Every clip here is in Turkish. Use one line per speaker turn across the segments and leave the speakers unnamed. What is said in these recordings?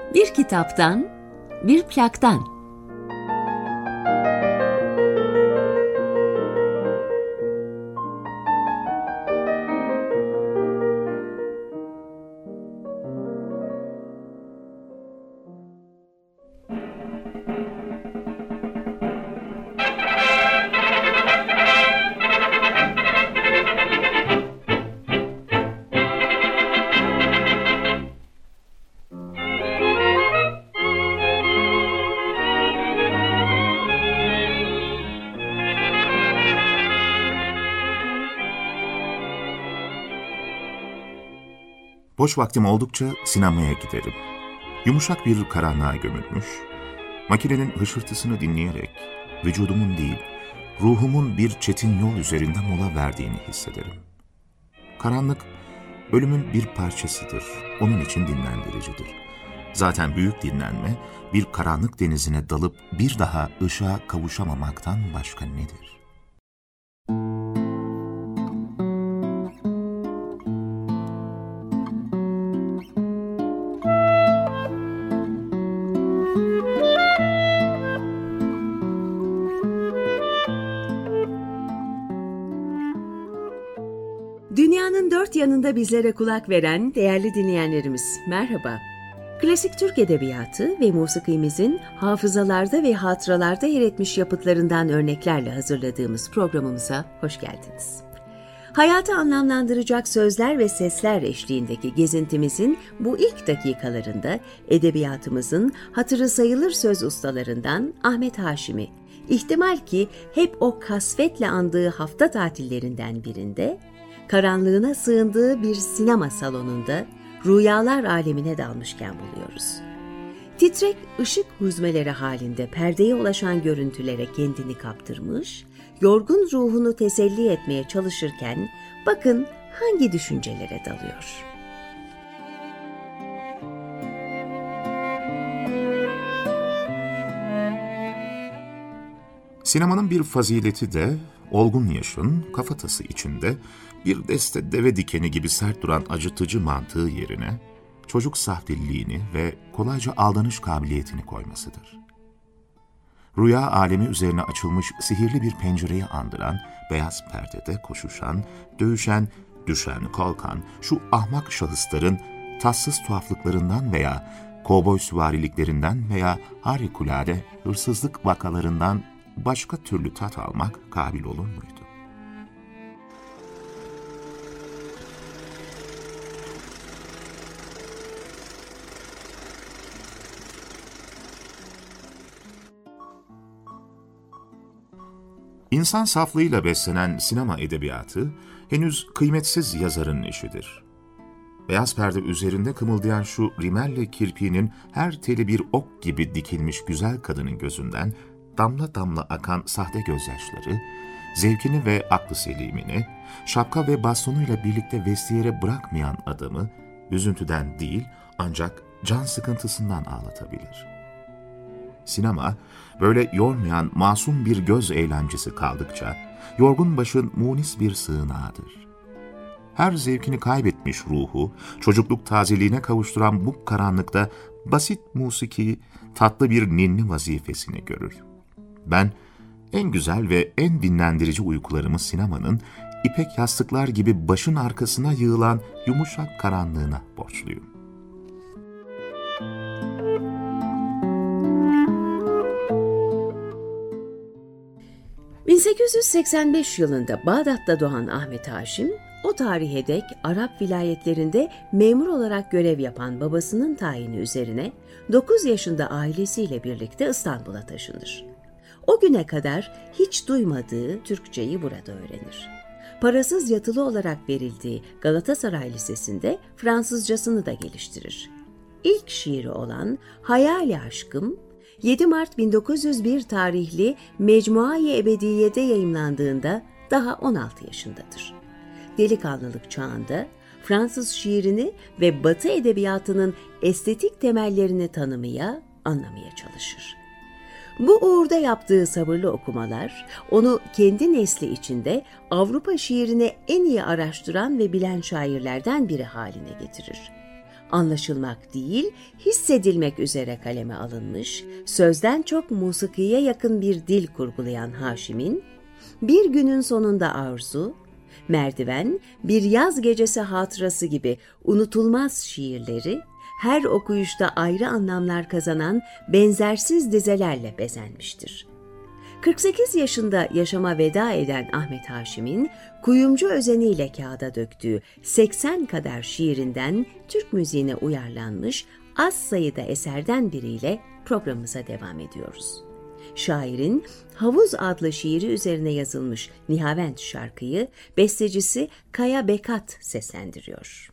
Bir kitaptan, bir plaktan.
Boş vaktim oldukça sinemaya giderim. Yumuşak bir karanlığa gömülmüş, makinenin hışırtısını dinleyerek vücudumun değil, ruhumun bir çetin yol üzerinde mola verdiğini hissederim. Karanlık, ölümün bir parçasıdır, onun için dinlendiricidir. Zaten büyük dinlenme, bir karanlık denizine dalıp bir daha ışığa kavuşamamaktan başka nedir?
Dünyanın dört yanında bizlere kulak veren değerli dinleyenlerimiz, merhaba. Klasik Türk Edebiyatı ve musikimizin hafızalarda ve hatıralarda yer etmiş yapıtlarından örneklerle hazırladığımız programımıza hoş geldiniz. Hayatı anlamlandıracak sözler ve sesler eşliğindeki gezintimizin bu ilk dakikalarında edebiyatımızın hatırı sayılır söz ustalarından Ahmet Haşim'i, ihtimal ki hep o kasvetle andığı hafta tatillerinden birinde, karanlığına sığındığı bir sinema salonunda rüyalar alemine dalmışken buluyoruz. Titrek ışık huzmeleri halinde perdeye ulaşan görüntülere kendini kaptırmış, yorgun ruhunu teselli etmeye çalışırken bakın hangi düşüncelere dalıyor.
Sinemanın bir fazileti de olgun yaşın kafatası içinde bir deste deve dikeni gibi sert duran acıtıcı mantığı yerine çocuk safdilliğini ve kolayca aldanış kabiliyetini koymasıdır. Rüya alemi üzerine açılmış sihirli bir pencereyi andıran, beyaz perdede koşuşan, dövüşen, düşen, kalkan şu ahmak şahısların tatsız tuhaflıklarından veya kovboy süvariliklerinden veya harikulade hırsızlık vakalarından başka türlü tat almak kabil olur muydu? İnsan saflığıyla beslenen sinema edebiyatı henüz kıymetsiz yazarın işidir. Beyaz perde üzerinde kımıldayan şu rimelle kirpiğinin her teli bir ok gibi dikilmiş güzel kadının gözünden damla damla akan sahte gözyaşları, zevkini ve aklı selimini, şapka ve bastonuyla birlikte vestiyere bırakmayan adamı, üzüntüden değil ancak can sıkıntısından ağlatabilir. Sinema, böyle yormayan masum bir göz eğlencesi kaldıkça, yorgun başın munis bir sığınağıdır. Her zevkini kaybetmiş ruhu, çocukluk tazeliğine kavuşturan bu karanlıkta basit musiki, tatlı bir ninni vazifesini görür. Ben en güzel ve en dinlendirici uykularımı sinemanın ipek yastıklar gibi başın arkasına yığılan yumuşak karanlığına borçluyum.
...1885 yılında Bağdat'ta doğan Ahmet Haşim, o tarihe dek Arap vilayetlerinde memur olarak görev yapan babasının tayini üzerine 9 yaşında ailesiyle birlikte İstanbul'a taşınır. O güne kadar hiç duymadığı Türkçeyi burada öğrenir. Parasız yatılı olarak verildiği Galatasaray Lisesi'nde Fransızcasını da geliştirir. İlk şiiri olan Hayali Aşkım, 7 Mart 1901 tarihli Mecmua-i Ebediye'de yayımlandığında daha 16 yaşındadır. Delikanlılık çağında Fransız şiirini ve Batı edebiyatının estetik temellerini tanımaya, anlamaya çalışır. Bu uğurda yaptığı sabırlı okumalar, onu kendi nesli içinde Avrupa şiirini en iyi araştıran ve bilen şairlerden biri haline getirir. anlaşılmak değil, hissedilmek üzere kaleme alınmış, sözden çok musikiye yakın bir dil kurgulayan Haşim'in, Bir Günün Sonunda Arzu, Merdiven, Bir Yaz Gecesi Hatırası gibi unutulmaz şiirleri, her okuyuşta ayrı anlamlar kazanan benzersiz dizelerle bezenmiştir. 48 yaşında yaşama veda eden Ahmet Haşim'in kuyumcu özeniyle kağıda döktüğü 80 kadar şiirinden Türk müziğine uyarlanmış az sayıda eserden biriyle programımıza devam ediyoruz. Şairin Havuz adlı şiiri üzerine yazılmış Nihavent şarkıyı bestecisi Kaya Bekat seslendiriyor.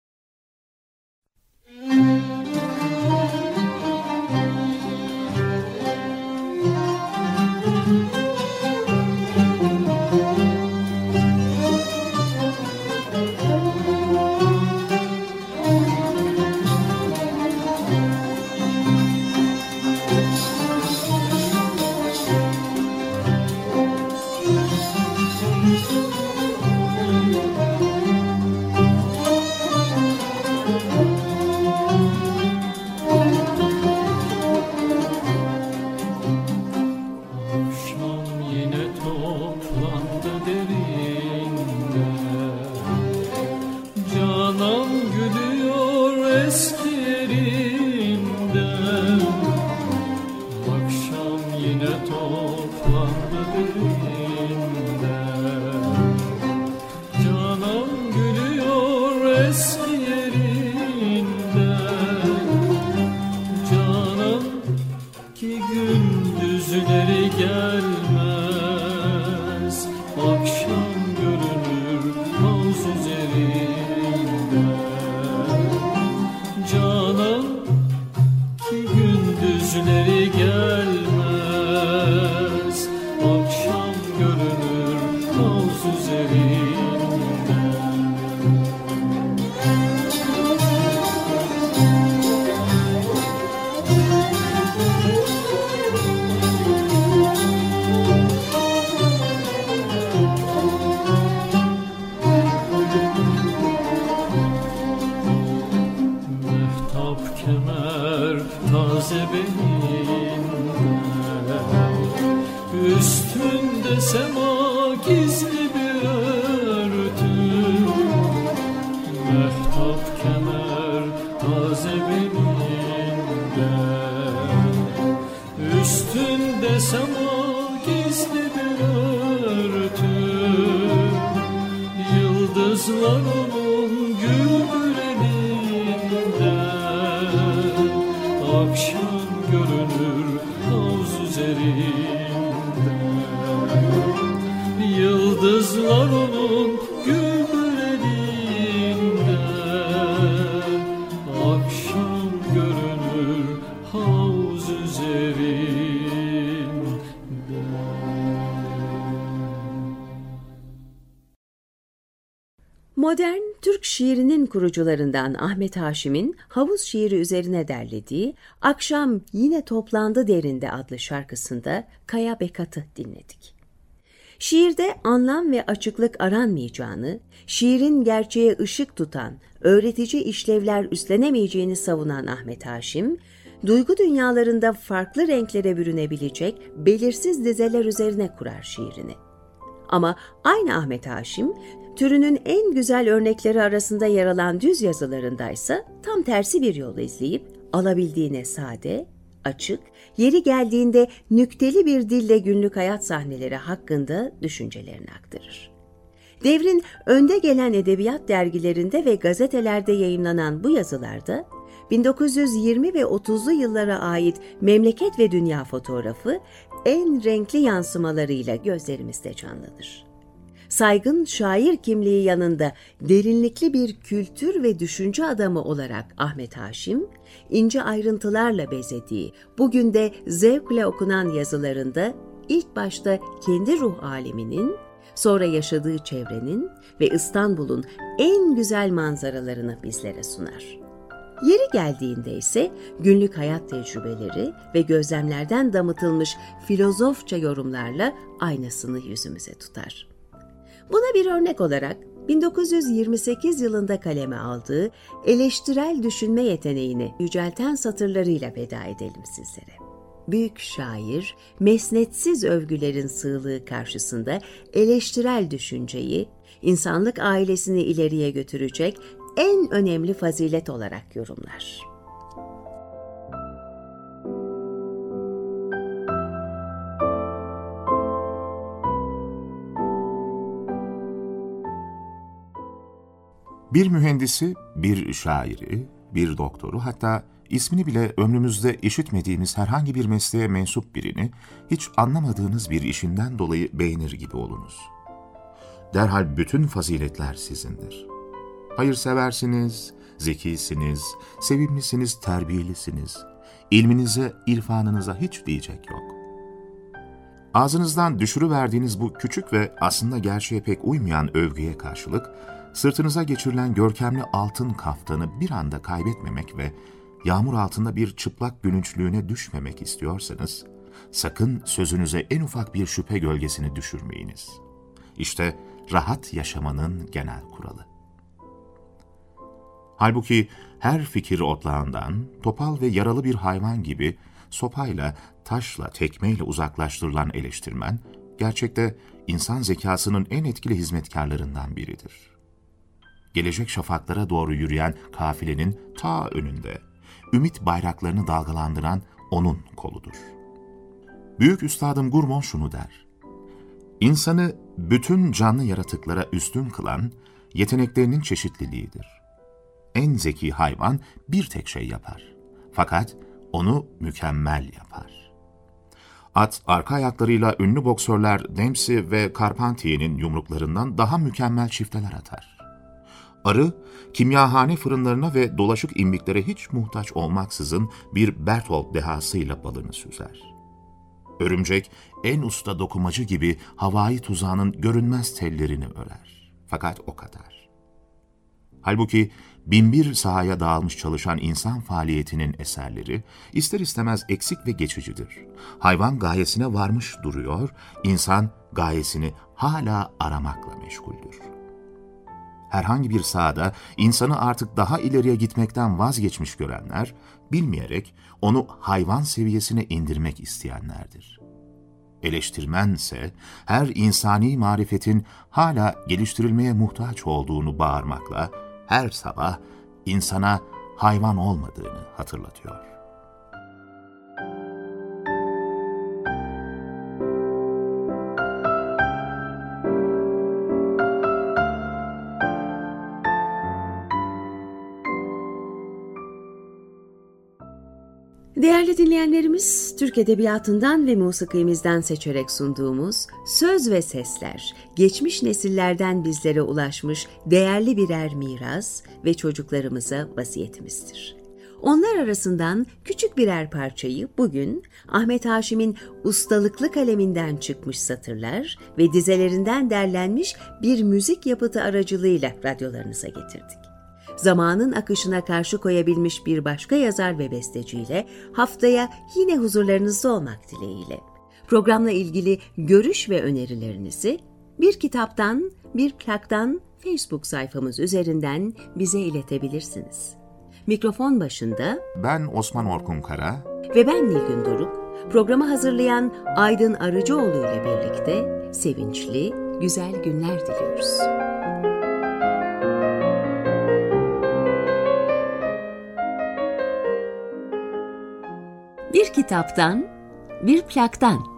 Üstünde sema gizli bir örtü, mehtap kemer taze belinde. Üstünde sema gizli bir örtü, yıldızlar onun güldür elinde. Akşam görünür havuz üzerinde, yıldızlar onun güldür elinde. Akşam görünür havuz üzerinde.
Modern Türk şiirinin kurucularından Ahmet Haşim'in havuz şiiri üzerine derlediği Akşam Yine Toplandı Derinde adlı şarkısında Kaya Bekat'ı dinledik. Şiirde anlam ve açıklık aranmayacağını, şiirin gerçeğe ışık tutan, öğretici işlevler üstlenemeyeceğini savunan Ahmet Haşim, duygu dünyalarında farklı renklere bürünebilecek belirsiz dizeler üzerine kurar şiirini. Ama aynı Ahmet Haşim, türünün en güzel örnekleri arasında yer alan düz yazılarındaysa tam tersi bir yol izleyip alabildiğine sade, açık, yeri geldiğinde nükteli bir dille günlük hayat sahneleri hakkında düşüncelerini aktarır. Devrin önde gelen edebiyat dergilerinde ve gazetelerde yayımlanan bu yazılarda 1920 ve 30'lu yıllara ait memleket ve dünya fotoğrafı en renkli yansımalarıyla gözlerimizde canlanır. Saygın şair kimliği yanında derinlikli bir kültür ve düşünce adamı olarak Ahmet Haşim, ince ayrıntılarla bezediği, bugün de zevkle okunan yazılarında ilk başta kendi ruh aleminin, sonra yaşadığı çevrenin ve İstanbul'un en güzel manzaralarını bizlere sunar. Yeri geldiğinde ise günlük hayat tecrübeleri ve gözlemlerden damıtılmış filozofça yorumlarla aynasını yüzümüze tutar. Buna bir örnek olarak 1928 yılında kaleme aldığı eleştirel düşünme yeteneğini yücelten satırlarıyla veda edelim sizlere. Büyük şair, mesnetsiz övgülerin sığlığı karşısında eleştirel düşünceyi, insanlık ailesini ileriye götürecek en önemli fazilet olarak yorumlar.
Bir mühendisi, bir şairi, bir doktoru, hatta ismini bile ömrümüzde işitmediğimiz herhangi bir mesleğe mensup birini hiç anlamadığınız bir işinden dolayı beğenir gibi olunuz. Derhal bütün faziletler sizindir. Hayırseversiniz, zekisiniz, sevimlisiniz, terbiyelisiniz. İlminize, irfanınıza hiç diyecek yok. Ağzınızdan düşürüverdiğiniz bu küçük ve aslında gerçeğe pek uymayan övgüye karşılık, sırtınıza geçirilen görkemli altın kaftanı bir anda kaybetmemek ve yağmur altında bir çıplak gülünçlüğüne düşmemek istiyorsanız, sakın sözünüze en ufak bir şüphe gölgesini düşürmeyiniz. İşte rahat yaşamanın genel kuralı. Halbuki her fikir otlağından, topal ve yaralı bir hayvan gibi sopayla, taşla, tekmeyle uzaklaştırılan eleştirmen, gerçekte insan zekasının en etkili hizmetkarlarından biridir. Gelecek şafaklara doğru yürüyen kafilenin ta önünde, ümit bayraklarını dalgalandıran onun koludur. Büyük üstadım Gourmand şunu der: İnsanı bütün canlı yaratıklara üstün kılan yeteneklerinin çeşitliliğidir. En zeki hayvan bir tek şey yapar. Fakat onu mükemmel yapar. At, arka ayaklarıyla ünlü boksörler Dempsey ve Carpentier'in yumruklarından daha mükemmel çifteler atar. Arı, kimyahane fırınlarına ve dolaşık imbiklere hiç muhtaç olmaksızın bir Berthold dehasıyla balını süzer. Örümcek, en usta dokumacı gibi havai tuzağının görünmez tellerini örer. Fakat o kadar. Halbuki binbir sahaya dağılmış çalışan insan faaliyetinin eserleri ister istemez eksik ve geçicidir. Hayvan gayesine varmış duruyor, insan gayesini hala aramakla meşguldür. Herhangi bir sahada insanı artık daha ileriye gitmekten vazgeçmiş görenler, bilmeyerek onu hayvan seviyesine indirmek isteyenlerdir. Eleştirmense her insani marifetin hala geliştirilmeye muhtaç olduğunu bağırmakla her sabah insana hayvan olmadığını hatırlatıyor.
Değerli dinleyenlerimiz, Türk Edebiyatı'ndan ve musikimizden seçerek sunduğumuz Söz ve Sesler, geçmiş nesillerden bizlere ulaşmış değerli birer miras ve çocuklarımıza vasiyetimizdir. Onlar arasından küçük birer parçayı bugün Ahmet Haşim'in ustalıklı kaleminden çıkmış satırlar ve dizelerinden derlenmiş bir müzik yapıtı aracılığıyla radyolarınıza getirdik. Zamanın akışına karşı koyabilmiş bir başka yazar ve besteciyle haftaya yine huzurlarınızda olmak dileğiyle. Programla ilgili görüş ve önerilerinizi Bir Kitaptan, Bir Plaktan Facebook sayfamız üzerinden bize iletebilirsiniz. Mikrofon başında
Ben Osman Orkun Kara
ve ben Nilgün Doruk, programı hazırlayan Aydın Arıcıoğlu ile birlikte sevinçli, güzel günler diliyoruz. Bir kitaptan, bir plaktan.